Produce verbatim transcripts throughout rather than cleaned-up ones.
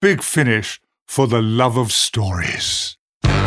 Big Finish for the love of stories.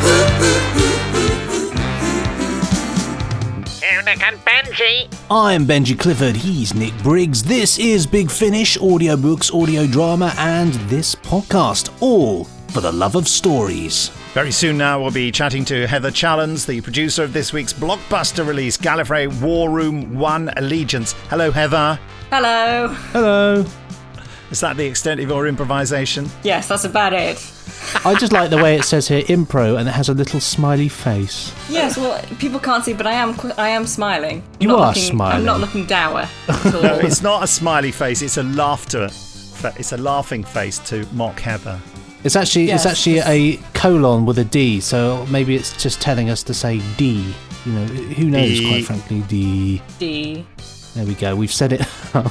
Nick and Benji. I'm Benji Clifford, he's Nick Briggs. This is Big Finish, audiobooks, audio drama, and this podcast, all for the love of stories. Very soon now we'll be chatting to Heather Challens, the producer of this week's blockbuster release, Gallifrey War Room one Allegiance. Hello, Heather. Hello. Hello. Is that the extent of your improvisation? Yes, that's about it. I just like the way it says here, impro, and it has a little smiley face. Yes, well, people can't see, but I am I am smiling. I'm You not are looking, smiling. I'm not looking dour at all. No, it's not a smiley face, it's a laughter. It's a laughing face to mock Heather. It's actually Yes. it's actually a colon with a D, so maybe it's just telling us to say D. You know, who knows, D. quite frankly, D. D. There we go, we've said it.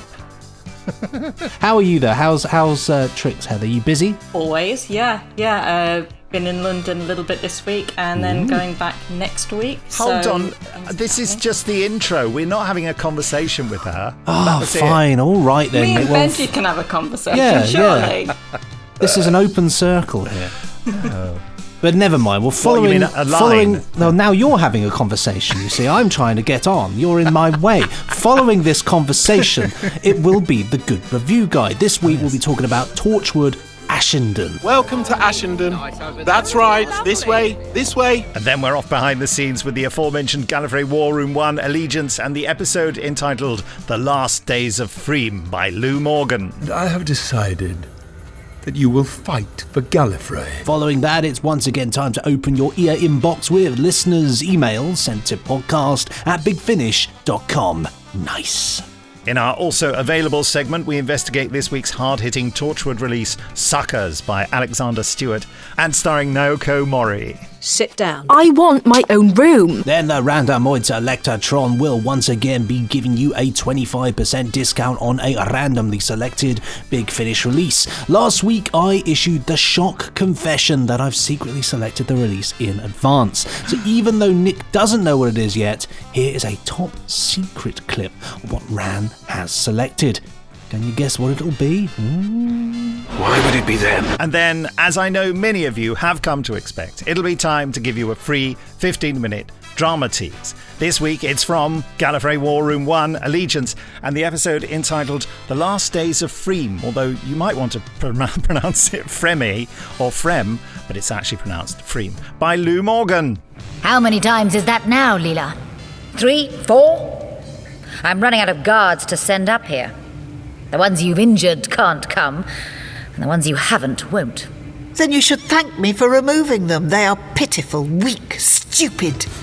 How are you though? How's how's uh, Tricks, Heather? You busy? Always, yeah, yeah. Uh, been in London a little bit this week, and then going back next week. Hold so on, things this is happening. just the intro. We're not having a conversation with her. That Oh, was it. fine, all right then. Me and Well, Benji can have a conversation, Yeah, surely. yeah. This is an open circle here. But never mind. Well, What, you following, mean a- a line? following. No, now you're having a conversation. You see, I'm trying to get on. You're in my way. Following this conversation, it will be the Good Review Guide. This week we'll be talking about Torchwood Ashenden. Welcome to Ashenden. That's right. This way, this way. And then we're off behind the scenes with the aforementioned Gallifrey War Room one Allegiance and the episode entitled The Last Days of Freem by Lou Morgan. And I have decided that you will fight for Gallifrey. Following that, it's once again time to open your ear inbox with listeners' emails sent to podcast at bigfinish dot com. Nice. In our also available segment, we investigate this week's hard-hitting Torchwood release, Suckers by Alexander Stewart, and starring Naoko Mori. Sit down. I want my own room. Then the Randomoid Selectatron will once again be giving you a twenty-five percent discount on a randomly selected Big Finish release. Last week I issued the shock confession that I've secretly selected the release in advance. So even though Nick doesn't know what it is yet, here is a top secret clip of what Ran has selected. Can you guess what it'll be? Mm. Why would it be them? And then, as I know many of you have come to expect, it'll be time to give you a free fifteen-minute drama tease. This week it's from Gallifrey War Room one Allegiance and the episode entitled The Last Days of Freem, although you might want to pr- pronounce it Fremy or Frem, but it's actually pronounced Freem, by Lou Morgan. How many times is that now, Leela? Three? Four? I'm running out of guards to send up here. The ones you've injured can't come, and the ones you haven't won't. Then you should thank me for removing them. They are pitiful, weak, stupid.